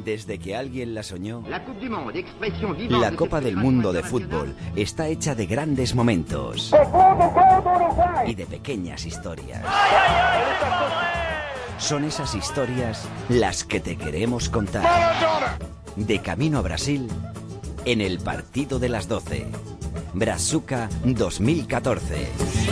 Desde que alguien la soñó, la Copa del Mundo de Fútbol está hecha de grandes momentos y de pequeñas historias. Son esas historias las que te queremos contar. De camino a Brasil, en el partido de las 12. Brazuca 2014.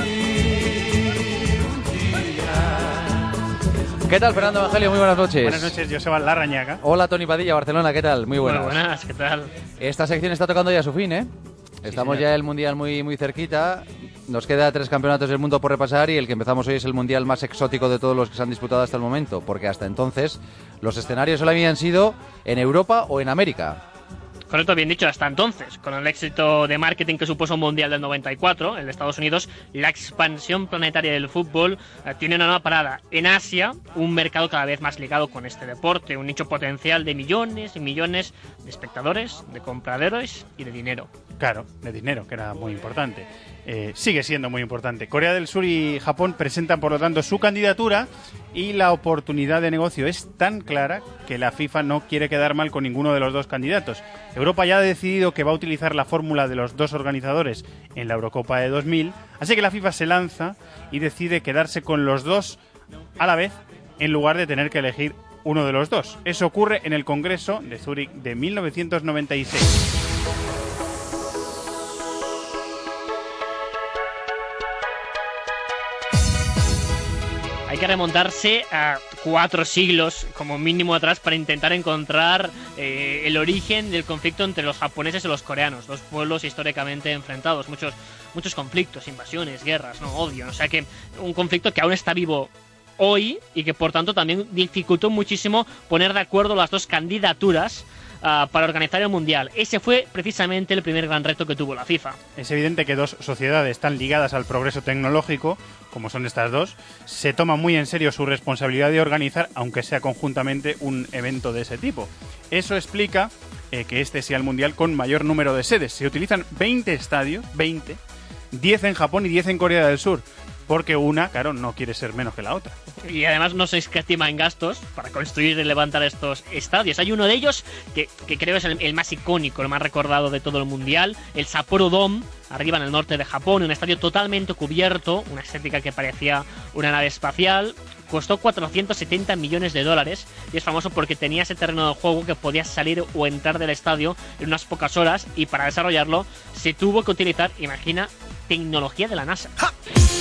¿Qué tal, Fernando Evangelio? Muy buenas noches. Buenas noches, Joseba Larrañaga. Hola, Toni Padilla, Barcelona, ¿qué tal? Muy buenas. Muy buenas, ¿qué tal? Esta sección está tocando ya su fin, ¿eh? Estamos ya en el Mundial muy cerquita. Nos queda 3 campeonatos del mundo por repasar y el que empezamos hoy es el Mundial más exótico de todos los que se han disputado hasta el momento, porque hasta entonces los escenarios solo habían sido en Europa o en América. Correcto, bien dicho, hasta entonces, con el éxito de marketing que supuso un Mundial del 94 en Estados Unidos, la expansión planetaria del fútbol tiene una nueva parada. En Asia, un mercado cada vez más ligado con este deporte, un nicho potencial de millones y millones de espectadores, de compradores y de dinero. Claro, de dinero, que era muy importante. Sigue siendo muy importante. Corea del Sur y Japón presentan, por lo tanto, su candidatura y la oportunidad de negocio es tan clara que la FIFA no quiere quedar mal con ninguno de los dos candidatos. Europa ya ha decidido que va a utilizar la fórmula de los dos organizadores en la Eurocopa de 2000, así que la FIFA se lanza y decide quedarse con los dos a la vez en lugar de tener que elegir uno de los dos. Eso ocurre en el Congreso de Zúrich de 1996. Hay que remontarse a 4 siglos como mínimo atrás para intentar encontrar el origen del conflicto entre los japoneses y los coreanos, dos pueblos históricamente enfrentados, muchos conflictos, invasiones, guerras, odio, o sea que un conflicto que aún está vivo hoy y que por tanto también dificultó muchísimo poner de acuerdo las dos candidaturas para organizar el Mundial. Ese fue precisamente el primer gran reto que tuvo la FIFA. Es evidente que dos sociedades tan ligadas al progreso tecnológico, como son estas dos, se toma muy en serio su responsabilidad de organizar, aunque sea conjuntamente, un evento de ese tipo. Eso explica que este sea el Mundial con mayor número de sedes. Se utilizan 20 estadios, 20, 10 en Japón y 10 en Corea del Sur, porque una, claro, no quiere ser menos que la otra. Y además no se escatima en gastos para construir y levantar estos estadios. Hay uno de ellos que creo es el más icónico, el más recordado de todo el Mundial, el Sapporo Dome, arriba en el norte de Japón, un estadio totalmente cubierto, una estética que parecía una nave espacial. Costó 470 millones de dólares y es famoso porque tenía ese terreno de juego que podías salir o entrar del estadio en unas pocas horas, y para desarrollarlo se tuvo que utilizar, imagina, tecnología de la NASA. ¡Ja!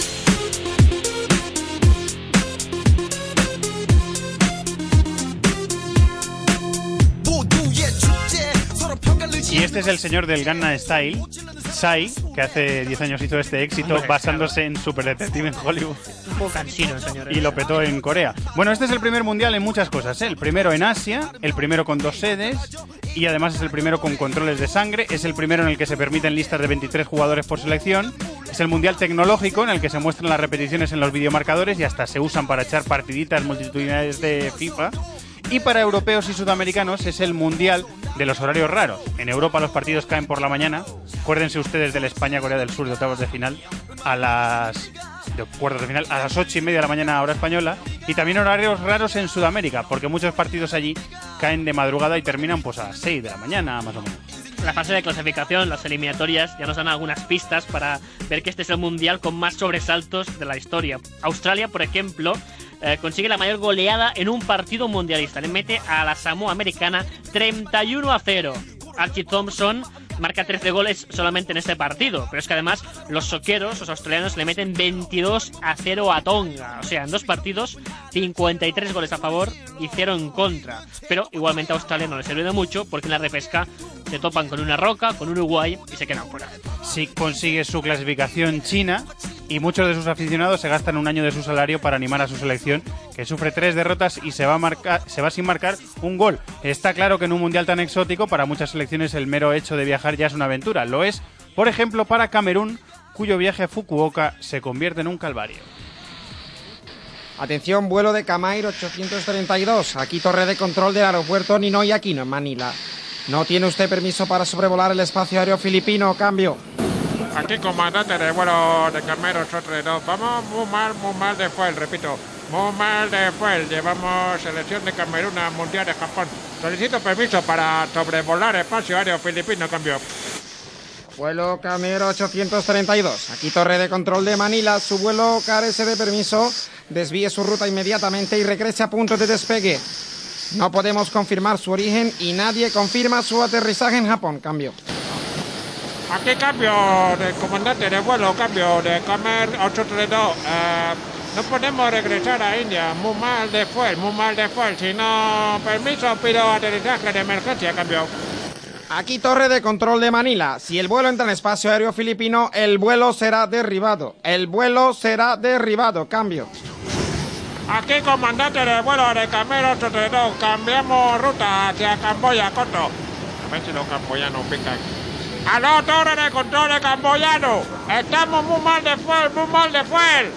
Y este es el señor del Gangnam Style, Psy, que hace 10 años hizo este éxito. Hombre, basándose en Super Detective en Hollywood. Un poco cansino, señor. Y lo petó en Corea. Bueno, este es el primer mundial en muchas cosas, ¿eh? El primero en Asia, el primero con 2 sedes y además es el primero con controles de sangre. Es el primero en el que se permiten listas de 23 jugadores por selección. Es el mundial tecnológico en el que se muestran las repeticiones en los videomarcadores y hasta se usan para echar partiditas multitudinarias de FIFA. Y para europeos y sudamericanos es el mundial de los horarios raros. En Europa los partidos caen por la mañana. Acuérdense ustedes del España-Corea del Sur de octavos de final a las 8:30 de la mañana hora española. Y también horarios raros en Sudamérica, porque muchos partidos allí caen de madrugada y terminan pues a las 6 de la mañana más o menos. La fase de clasificación, las eliminatorias, ya nos dan algunas pistas para ver que este es el mundial con más sobresaltos de la historia. Australia, por ejemplo, consigue la mayor goleada en un partido mundialista. Le mete a la Samoa Americana 31-0. Archie Thompson marca 13 goles solamente en este partido, pero es que además los soqueros, los australianos, le meten 22-0 a Tonga. O sea, en 2 partidos, 53 goles a favor y 0 en contra. Pero igualmente a Australia no le sirve de mucho porque en la repesca se topan con una roca, con Uruguay y se quedan fuera. Sí consigue su clasificación China y muchos de sus aficionados se gastan un año de su salario para animar a su selección, que sufre 3 derrotas y se va sin marcar un gol. Está claro que en un mundial tan exótico para muchas selecciones el mero hecho de viajar ya es una aventura. Lo es, por ejemplo, para Camerún, cuyo viaje a Fukuoka se convierte en un calvario. Atención, vuelo de Khmer 832. Aquí torre de control del aeropuerto Ninoy Aquino en Manila. No tiene usted permiso para sobrevolar el espacio aéreo filipino. Cambio. Aquí, comandante de vuelo de Khmer 832. Vamos muy mal de fuel, repito. Muy mal después. Llevamos selección de Camerún a Mundial de Japón. Solicito permiso para sobrevolar espacio aéreo filipino, cambio. Vuelo Camero 832. Aquí torre de control de Manila. Su vuelo carece de permiso. Desvíe su ruta inmediatamente y regrese a punto de despegue. No podemos confirmar su origen y nadie confirma su aterrizaje en Japón. Cambio. Aquí cambio de comandante de vuelo, cambio de Camer 832. No podemos regresar a India. Muy mal de fuel. Si no, permiso, pido aterrizaje de emergencia, cambio. Aquí torre de control de Manila. Si el vuelo entra en espacio aéreo filipino, el vuelo será derribado. Cambio. Aquí comandante de vuelo de Camer 832. Cambiamos ruta hacia Camboya, corto. A ver si los camboyanos pican. ¡Aló, torre de control de camboyano! ¡Estamos muy mal de fuel!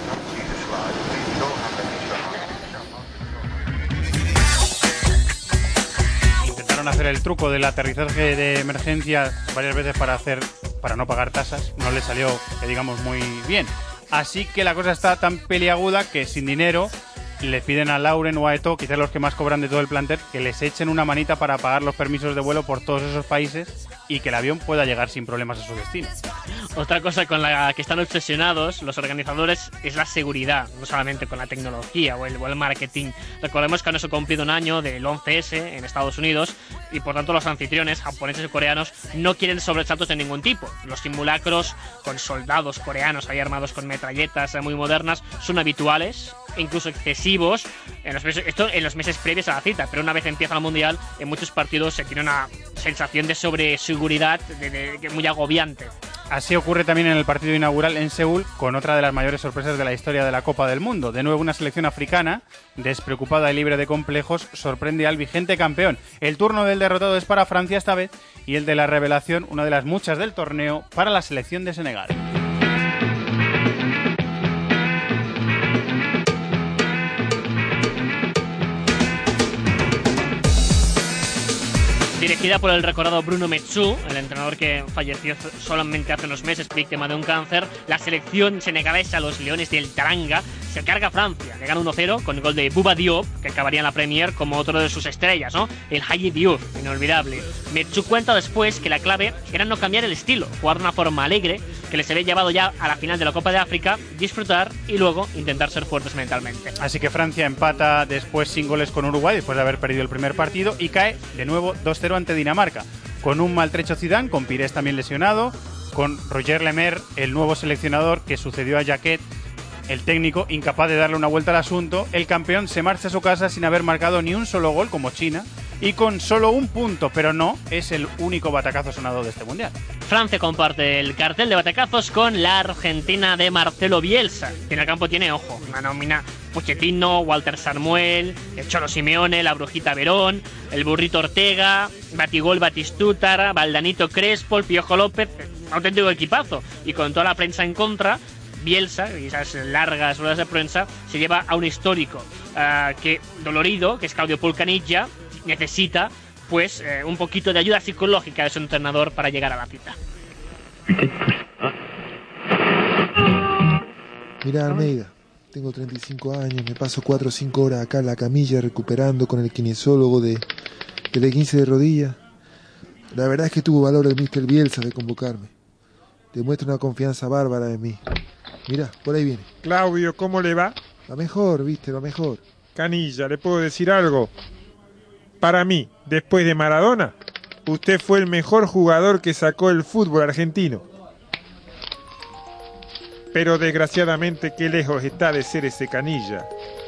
Intentaron hacer el truco del aterrizaje de emergencia varias veces para no pagar tasas. No les salió, que digamos, muy bien. Así que la cosa está tan peliaguda que sin dinero les piden a Lauren o a Eto'o, quizás los que más cobran de todo el plantel, que les echen una manita para pagar los permisos de vuelo por todos esos países y que el avión pueda llegar sin problemas a su destino. Otra cosa con la que están obsesionados los organizadores es la seguridad, no solamente con la tecnología o el marketing. Recordemos que no se ha cumplido un año del 11S en Estados Unidos y por tanto los anfitriones japoneses y coreanos no quieren sobresaltos de ningún tipo. Los simulacros con soldados coreanos ahí armados con metralletas muy modernas son habituales, incluso excesivos en los meses previos a la cita, pero una vez empieza el Mundial, en muchos partidos se tiene una sensación de sobreseguridad muy agobiante. Así ocurre también en el partido inaugural en Seúl, con otra de las mayores sorpresas de la historia de la Copa del Mundo. De nuevo, una selección africana, despreocupada y libre de complejos, sorprende al vigente campeón. El turno del derrotado es para Francia esta vez, y el de la revelación, una de las muchas del torneo, para la selección de Senegal. Dirigida por el recordado Bruno Metsu, el entrenador que falleció solamente hace unos meses víctima de un cáncer, la selección senegalesa, los Leones del Teranga, se carga a Francia. Le gana 1-0 con el gol de Bouba Diop, que acabaría en la Premier como otro de sus estrellas, ¿no? El Haji Diouf, inolvidable. Metsu cuenta después que la clave era no cambiar el estilo, jugar de una forma alegre, que les había llevado ya a la final de la Copa de África, disfrutar y luego intentar ser fuertes mentalmente. Así que Francia empata después sin goles con Uruguay, después de haber perdido el primer partido, y cae de nuevo 2-0 ante Dinamarca, con un maltrecho Zidane, con Pires también lesionado, con Roger Lemaire, el nuevo seleccionador que sucedió a Jacquet, el técnico, incapaz de darle una vuelta al asunto. El campeón se marcha a su casa sin haber marcado ni un solo gol, como China, y con solo un punto, pero no es el único batacazo sonado de este Mundial. Francia comparte el cartel de batacazos con la Argentina de Marcelo Bielsa, que en el campo tiene, ojo, una nómina: Pochettino, Walter Samuel, el Cholo Simeone, la Brujita Verón, el Burrito Ortega, Batigol Batistuta, Valdanito Crespo, el Piojo López, un auténtico equipazo. Y con toda la prensa en contra, Bielsa, y esas largas ruedas de prensa, se lleva a un histórico dolorido, que es Claudio Pulcanilla. Necesita pues un poquito de ayuda psicológica de su entrenador para llegar a la cita. Mira, Almeida, tengo 35 años, me paso 4 o 5 horas acá en la camilla recuperando con el kinesiólogo del 15 de rodilla. La verdad es que tuvo valor el Mr. Bielsa de convocarme. Demuestra una confianza bárbara en mí. Mira, por ahí viene. Claudio, ¿cómo le va? Lo mejor, viste, lo mejor. Canilla, ¿le puedo decir algo? Para mí, después de Maradona, usted fue el mejor jugador que sacó el fútbol argentino. Pero desgraciadamente, qué lejos está de ser ese Canilla.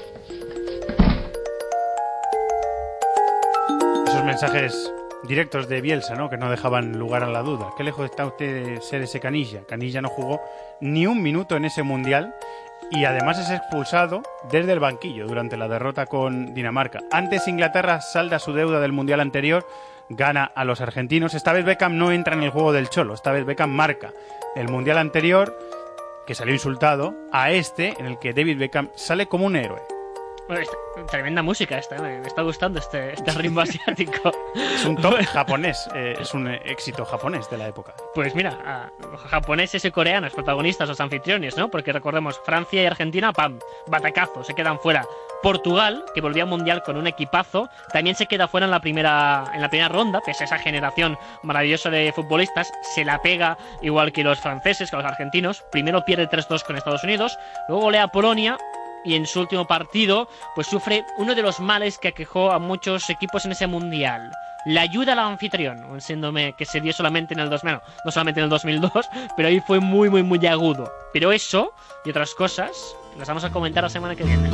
Esos mensajes directos de Bielsa, ¿no?, que no dejaban lugar a la duda. Qué lejos está usted de ser ese Canilla. Canilla no jugó ni un minuto en ese Mundial y además es expulsado desde el banquillo durante la derrota con Dinamarca. Antes Inglaterra salda su deuda del Mundial anterior, gana a los argentinos. Esta vez Beckham no entra en el juego del Cholo, esta vez Beckham marca. El Mundial anterior, que salió insultado, a este, en el que David Beckham sale como un héroe. Bueno, tremenda música esta, me está gustando este ritmo asiático. Es un top japonés, es un éxito japonés de la época. Pues mira, japoneses y coreanos, protagonistas, los anfitriones, ¿no? Porque recordemos, Francia y Argentina, ¡pam!, batacazo, se quedan fuera. Portugal, que volvía al Mundial con un equipazo, también se queda fuera en la primera ronda, pese a esa generación maravillosa de futbolistas, se la pega igual que los franceses, que los argentinos. Primero pierde 3-2 con Estados Unidos, luego golea a Polonia, y en su último partido pues sufre uno de los males que aquejó a muchos equipos en ese mundial: la ayuda al anfitrión, un síndrome que se dio solamente en el 2000, no solamente en el 2002, pero ahí fue muy muy muy agudo. Pero eso y otras cosas las vamos a comentar la semana que viene.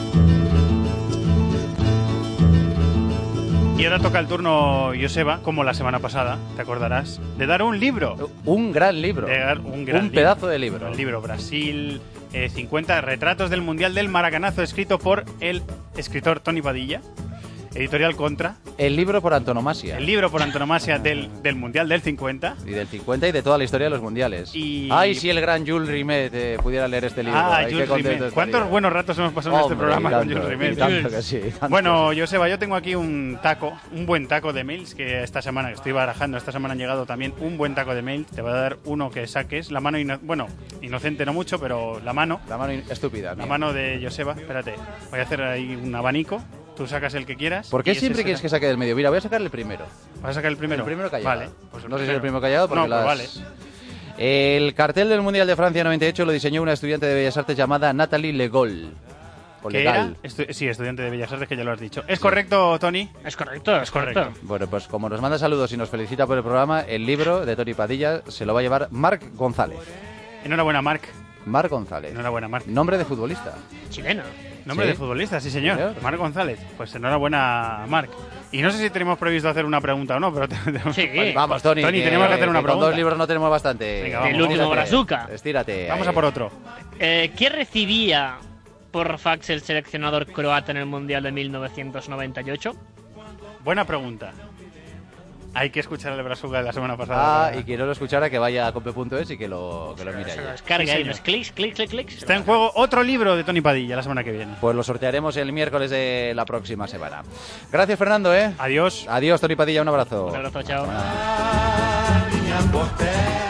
Y ahora toca el turno, Joseba, como la semana pasada, te acordarás, de dar un libro. Un gran libro. De dar un gran libro. Pedazo de libro. El libro Brasil 50 retratos del Mundial del Maracanazo, escrito por el escritor Tony Padilla. Editorial Contra. El libro por antonomasia. El libro por antonomasia del Mundial del 50. Y del 50 y de toda la historia de los mundiales. Y... Ay, si el gran Jules Rimet pudiera leer este libro. Jules Rimet. ¿Cuántos buenos ratos hemos pasado en este programa con Jules Rimet? Tanto que sí, bueno, Joseba, yo tengo aquí un buen taco de mails que esta semana, que estoy barajando, esta semana han llegado también un buen taco de mails. Te voy a dar uno que saques. La mano, inocente no mucho, pero la mano. La mano estúpida. La mano de Joseba. Espérate, voy a hacer ahí un abanico. Tú sacas el que quieras. ¿Por qué siempre quieres que saque del medio? Mira, voy a sacar el primero. ¿Vas a sacar el primero? El primero callado. Vale. Pues no sé si es el primero callado porque no, vale. El cartel del Mundial de Francia 98 lo diseñó una estudiante de Bellas Artes llamada Nathalie Legol. ¿Qué era? Sí, estudiante de Bellas Artes, que ya lo has dicho. ¿Es correcto, Tony? Es correcto. Bueno, pues como nos manda saludos y nos felicita por el programa, el libro de Tony Padilla se lo va a llevar Marc González. Enhorabuena, Marc. Marc González. Enhorabuena, Marc. Nombre de futbolista. Chileno. Nombre de futbolista, sí señor. Marc González. Pues enhorabuena, Marc. Y no sé si tenemos previsto hacer una pregunta o no, pero... Sí. Vale. Vamos, Tony. Tony, tenemos que hacer una pregunta. Con 2 libros no tenemos bastante. Venga, vamos. El último Brazuca. Estírate. Vamos a por otro. ¿Qué recibía por fax el seleccionador croata en el Mundial de 1998? Buena pregunta. Hay que escuchar el Brazuca de la semana pasada. Y quien no lo escuchara, que vaya a cope.es y que lo mire Se ahí. lo descarga ahí, unos clics. Está en juego otro libro de Tony Padilla la semana que viene. Pues lo sortearemos el miércoles de la próxima semana. Gracias, Fernando, Adiós. Adiós, Tony Padilla, un abrazo. Un abrazo, chao.